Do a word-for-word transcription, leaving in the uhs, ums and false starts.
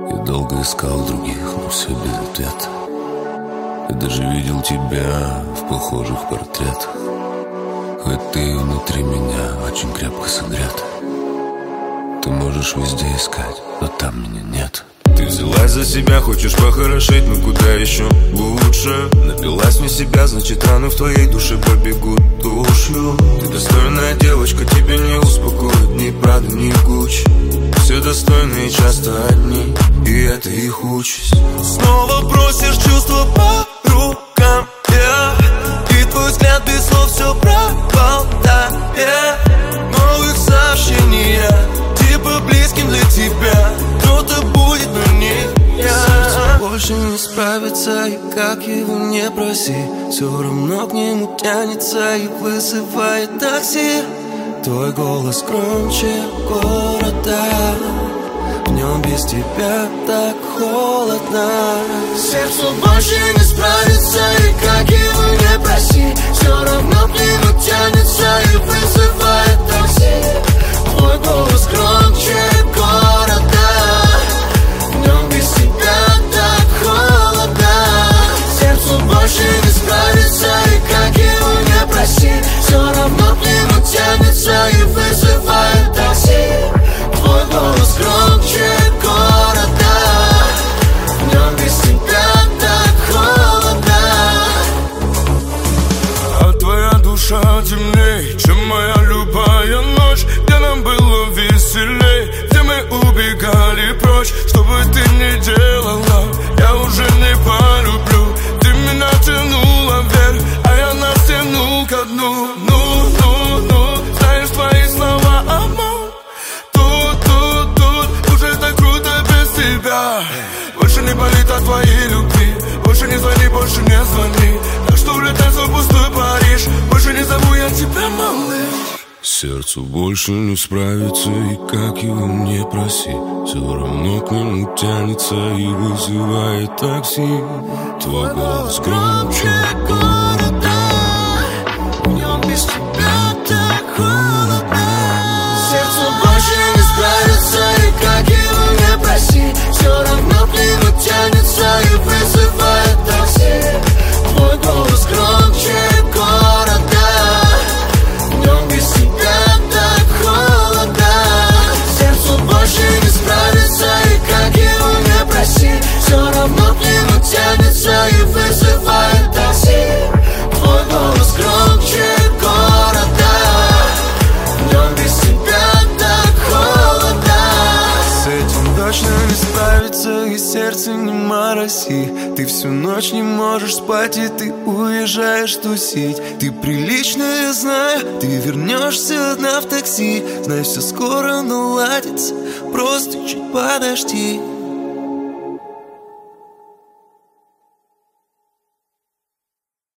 Я долго искал других, но все без ответа. Я даже видел тебя в похожих портретах. Хоть ты внутри меня очень крепко согрет. Ты можешь везде искать, но там меня нет. Ты взялась за себя, хочешь похорошеть, но куда еще лучше. Напилась не себя, значит раны в твоей душе побегут тушью. Ты достойная девочка, тебя не успокоит ни Прада, ни Гуччи. Все достойные часто одни, и это их участь. Снова просишь чувства по рукам, yeah. И твой взгляд без слов все проболтает, yeah. Новых сообщений типа близким для тебя кто-то будет, но не я. Сердце больше не справится, и как его не проси, все равно к нему тянется и вызывает такси. Твой голос громче города, в нем без тебя так холодно. Сердцу больше не справится, и как его не проси, все равно к нему тянется и вызывает такси. Твой голос громче города, в нем без тебя так холодно. Сердцу больше не справится, и как его не проси, все равно к нему тянется и вызывает такси. Твой голос громче города, в нем без тебя так холодно. А твоя душа темней, чем моя любая ночь, где нам было веселей, где мы убегали прочь. Что бы ты ни делала, я уже не полюблю. Ты меня тянула вверх, а я нас тянул ко дну. Ну, ну, ну, знаешь, твои слова обман. Тут, тут, тут, уже так круто без тебя. Больше не болит от твоей любви, больше не звони, больше не звони. Так что улетай в свой пустой Париж, больше не зову я тебя, малыш. Сердцу больше не справится, и как его не проси, все равно к нему тянется и вызывает такси. Твой голос громче города, в нем без тебя так холодно. Сердцу больше не справится, и как его не проси, все равно к нему тянется и вызывает такси. Твой голос громче города, в нем без тебя так холодно. Сердцу больше не справится, и как его не проси, все равно к нему тянется и вызывает такси. Твой голос громче города, в нем без тебя так холодно. С этим точно не справится, и сердце не мороси. Ты всю ночь не можешь спать, и ты уезжаешь тусить. Ты приличная, знаю, ты вернешься одна в такси. Знай, все скоро наладится, просто чуть подожди.